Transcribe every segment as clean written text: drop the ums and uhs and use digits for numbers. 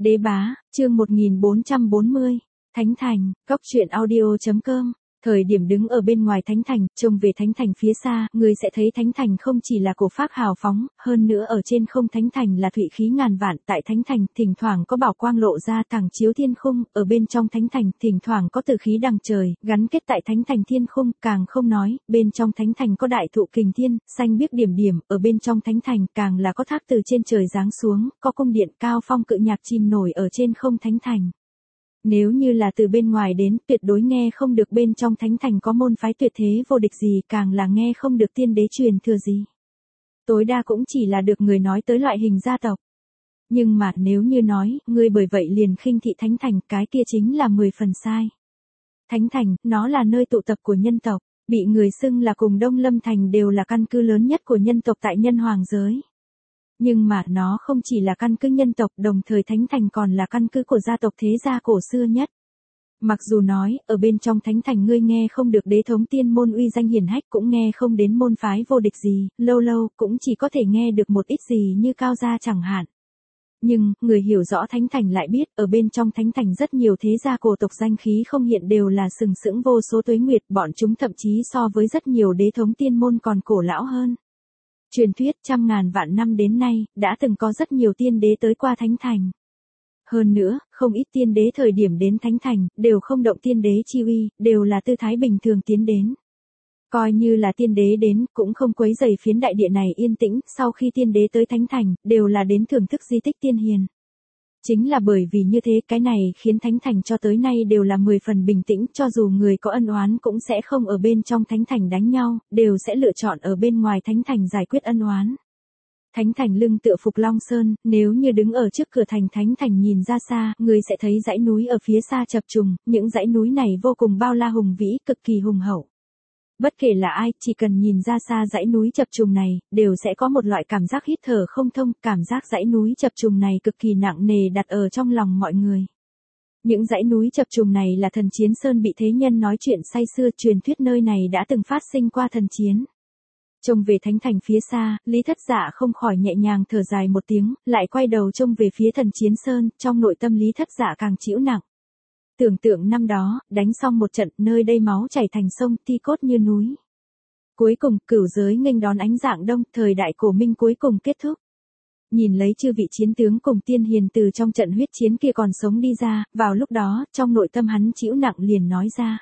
Đế bá, chương 1440, Thánh Thành, Cóc truyện audio.com. Thời điểm đứng ở bên ngoài Thánh Thành, trông về Thánh Thành phía xa, người sẽ thấy Thánh Thành không chỉ là cổ phác hào phóng, hơn nữa ở trên không Thánh Thành là thụy khí ngàn vạn. Tại Thánh Thành, thỉnh thoảng có bảo quang lộ ra thẳng chiếu thiên khung, ở bên trong Thánh Thành, thỉnh thoảng có tử khí đằng trời, gắn kết tại Thánh Thành thiên khung, càng không nói, bên trong Thánh Thành có đại thụ kình thiên, xanh biếc điểm điểm, ở bên trong Thánh Thành, càng là có thác từ trên trời giáng xuống, có cung điện cao phong cự nhạc chìm nổi ở trên không Thánh Thành. Nếu như là từ bên ngoài đến, tuyệt đối nghe không được bên trong Thánh Thành có môn phái tuyệt thế vô địch gì, càng là nghe không được tiên đế truyền thừa gì. Tối đa cũng chỉ là được người nói tới loại hình gia tộc. Nhưng mà nếu như nói, ngươi bởi vậy liền khinh thị Thánh Thành, cái kia chính là 10 phần sai. Thánh Thành, nó là nơi tụ tập của nhân tộc, bị người xưng là cùng Đông Lâm Thành đều là căn cứ lớn nhất của nhân tộc tại nhân hoàng giới. Nhưng mà nó không chỉ là căn cứ nhân tộc, đồng thời Thánh Thành còn là căn cứ của gia tộc thế gia cổ xưa nhất. Mặc dù nói, ở bên trong Thánh Thành ngươi nghe không được đế thống tiên môn uy danh hiển hách, cũng nghe không đến môn phái vô địch gì, lâu lâu cũng chỉ có thể nghe được một ít gì như cao gia chẳng hạn. Nhưng, người hiểu rõ Thánh Thành lại biết, ở bên trong Thánh Thành rất nhiều thế gia cổ tộc danh khí không hiện đều là sừng sững vô số tuế nguyệt, bọn chúng thậm chí so với rất nhiều đế thống tiên môn còn cổ lão hơn. Truyền thuyết trăm ngàn vạn năm đến nay, đã từng có rất nhiều tiên đế tới qua Thánh Thành. Hơn nữa, không ít tiên đế thời điểm đến Thánh Thành, đều không động tiên đế chi uy, đều là tư thái bình thường tiến đến. Coi như là tiên đế đến, cũng không quấy rầy phiến đại địa này yên tĩnh, sau khi tiên đế tới Thánh Thành, đều là đến thưởng thức di tích tiên hiền. Chính là bởi vì như thế, cái này khiến Thánh Thành cho tới nay đều là 10 phần bình tĩnh, cho dù người có ân oán cũng sẽ không ở bên trong Thánh Thành đánh nhau, đều sẽ lựa chọn ở bên ngoài Thánh Thành giải quyết ân oán. Thánh Thành lưng tựa Phục Long Sơn, nếu như đứng ở trước cửa thành Thánh Thành nhìn ra xa, người sẽ thấy dãy núi ở phía xa chập trùng, những dãy núi này vô cùng bao la hùng vĩ, cực kỳ hùng hậu. Bất kể là ai, chỉ cần nhìn ra xa dãy núi chập trùng này, đều sẽ có một loại cảm giác hít thở không thông, cảm giác dãy núi chập trùng này cực kỳ nặng nề đặt ở trong lòng mọi người. Những dãy núi chập trùng này là Thần Chiến Sơn bị thế nhân nói chuyện say xưa, truyền thuyết nơi này đã từng phát sinh qua thần chiến. Trông về Thánh Thành phía xa, Lý Thất Dạ không khỏi nhẹ nhàng thở dài một tiếng, lại quay đầu trông về phía Thần Chiến Sơn, trong nội tâm Lý Thất Dạ càng chịu nặng. Tưởng tượng năm đó, đánh xong một trận, nơi đây máu chảy thành sông, thi cốt như núi. Cuối cùng, cửu giới nghênh đón ánh dạng đông, thời đại cổ minh cuối cùng kết thúc. Nhìn lấy chư vị chiến tướng cùng tiên hiền từ trong trận huyết chiến kia còn sống đi ra, vào lúc đó, trong nội tâm hắn chịu nặng liền nói ra.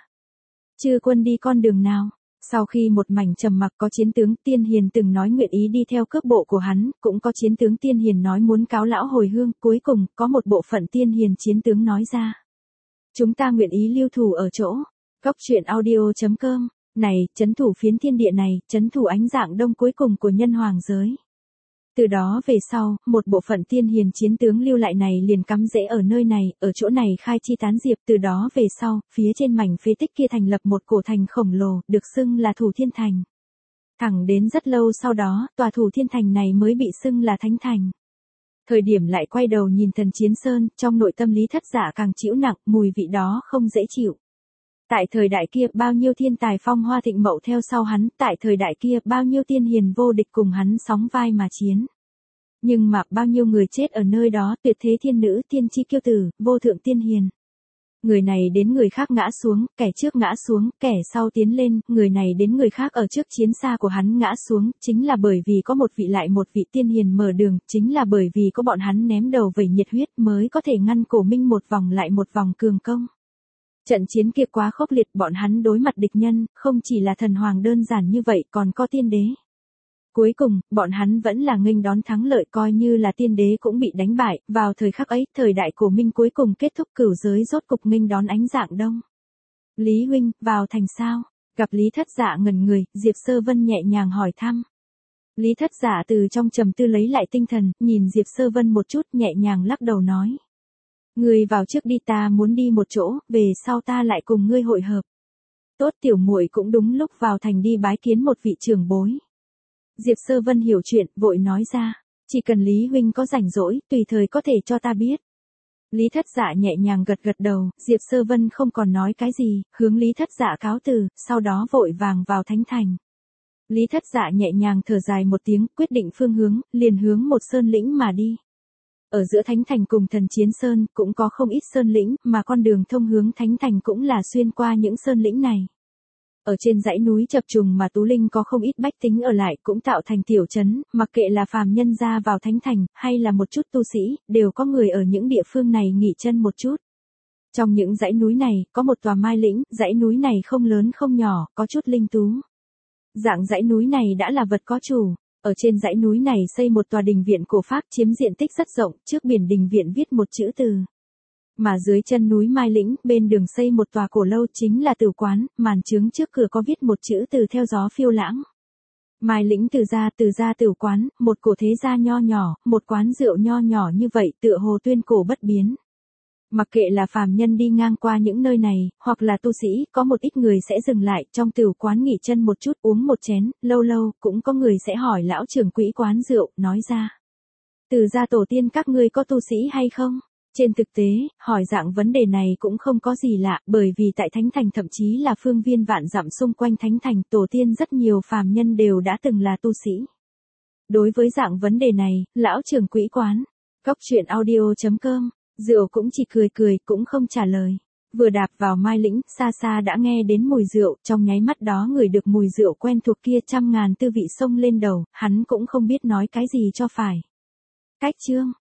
Chư quân đi con đường nào? Sau khi một mảnh trầm mặc, có chiến tướng tiên hiền từng nói nguyện ý đi theo cước bộ của hắn, cũng có chiến tướng tiên hiền nói muốn cáo lão hồi hương, cuối cùng, có một bộ phận tiên hiền chiến tướng nói ra. Chúng ta nguyện ý lưu thủ ở chỗ. Cóc truyện audio.com. Này, trấn thủ phiến thiên địa này, trấn thủ ánh dạng đông cuối cùng của nhân hoàng giới. Từ đó về sau, một bộ phận tiên hiền chiến tướng lưu lại này liền cắm rễ ở nơi này, ở chỗ này khai chi tán diệp. Từ đó về sau, phía trên mảnh phế tích kia thành lập một cổ thành khổng lồ, được xưng là Thủ Thiên Thành. Thẳng đến rất lâu sau đó, tòa Thủ Thiên Thành này mới bị xưng là Thánh Thành. Thời điểm lại quay đầu nhìn Thần Chiến Sơn, trong nội tâm Lý Thất Dạ càng chịu nặng, mùi vị đó không dễ chịu. Tại thời đại kia, bao nhiêu thiên tài phong hoa thịnh mậu theo sau hắn, tại thời đại kia, bao nhiêu tiên hiền vô địch cùng hắn sóng vai mà chiến. Nhưng mà, bao nhiêu người chết ở nơi đó, tuyệt thế thiên nữ, tiên chi kiêu tử, vô thượng tiên hiền. Người này đến người khác ngã xuống, kẻ trước ngã xuống, kẻ sau tiến lên, người này đến người khác ở trước chiến xa của hắn ngã xuống, chính là bởi vì có một vị lại một vị tiên hiền mở đường, chính là bởi vì có bọn hắn ném đầu vẩy nhiệt huyết mới có thể ngăn cổ minh một vòng lại một vòng cường công. Trận chiến kia quá khốc liệt, bọn hắn đối mặt địch nhân, không chỉ là thần hoàng đơn giản như vậy, còn có tiên đế. Cuối cùng, bọn hắn vẫn là nghênh đón thắng lợi, coi như là tiên đế cũng bị đánh bại, vào thời khắc ấy, thời đại cổ minh cuối cùng kết thúc, cửu giới rốt cục nghênh đón ánh dạng đông. Lý huynh, vào thành sao? Gặp Lý Thất Dạ ngẩn người, Diệp Sơ Vân nhẹ nhàng hỏi thăm. Lý Thất Dạ từ trong trầm tư lấy lại tinh thần, nhìn Diệp Sơ Vân một chút, nhẹ nhàng lắc đầu nói. Ngươi vào trước đi, ta muốn đi một chỗ, về sau ta lại cùng ngươi hội hợp. Tốt, tiểu muội cũng đúng lúc vào thành đi bái kiến một vị trưởng bối. Diệp Sơ Vân hiểu chuyện, vội nói ra, chỉ cần Lý huynh có rảnh rỗi, tùy thời có thể cho ta biết. Lý Thất Dạ nhẹ nhàng gật gật đầu, Diệp Sơ Vân không còn nói cái gì, hướng Lý Thất Dạ cáo từ, sau đó vội vàng vào Thánh Thành. Lý Thất Dạ nhẹ nhàng thở dài một tiếng, quyết định phương hướng, liền hướng một sơn lĩnh mà đi. Ở giữa Thánh Thành cùng Thần Chiến Sơn cũng có không ít sơn lĩnh, mà con đường thông hướng Thánh Thành cũng là xuyên qua những sơn lĩnh này. Ở trên dãy núi chập trùng mà Tú Linh có không ít bách tính ở lại cũng tạo thành tiểu trấn, mặc kệ là phàm nhân ra vào Thánh Thành, hay là một chút tu sĩ, đều có người ở những địa phương này nghỉ chân một chút. Trong những dãy núi này, có một tòa mai lĩnh, dãy núi này không lớn không nhỏ, có chút linh tú. Dạng dãy núi này đã là vật có chủ. Ở trên dãy núi này xây một tòa đình viện cổ Pháp chiếm diện tích rất rộng, trước biển đình viện viết một chữ từ. Mà dưới chân núi Mai Lĩnh, bên đường xây một tòa cổ lâu chính là tử quán, màn trướng trước cửa có viết một chữ từ theo gió phiêu lãng. Mai Lĩnh từ gia tử quán, một cổ thế gia nho nhỏ, một quán rượu nho nhỏ như vậy tựa hồ tuyên cổ bất biến. Mặc kệ là phàm nhân đi ngang qua những nơi này, hoặc là tu sĩ, có một ít người sẽ dừng lại trong tử quán nghỉ chân một chút uống một chén, lâu lâu, cũng có người sẽ hỏi lão trưởng quỹ quán rượu, nói ra. Từ gia tổ tiên các ngươi có tu sĩ hay không? Trên thực tế, hỏi dạng vấn đề này cũng không có gì lạ, bởi vì tại Thánh Thành thậm chí là phương viên vạn dặm xung quanh Thánh Thành, tổ tiên rất nhiều phàm nhân đều đã từng là tu sĩ. Đối với dạng vấn đề này, lão trưởng quỹ quán, coctruyện.audio.com, rượu cũng chỉ cười cũng không trả lời. Vừa đạp vào Mai Lĩnh, xa xa đã nghe đến mùi rượu, trong nháy mắt đó người được mùi rượu quen thuộc kia trăm ngàn tư vị xông lên đầu, hắn cũng không biết nói cái gì cho phải. Cách chương